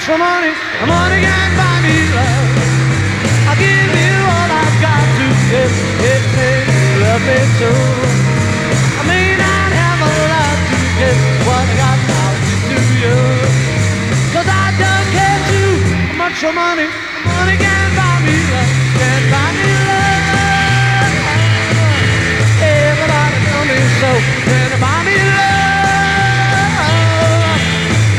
much money, money can't buy me love. I'll give you all I've got to get me, love me too. I may not have a lot to get what I got, I'll give to you. 'Cause I don't care too much money.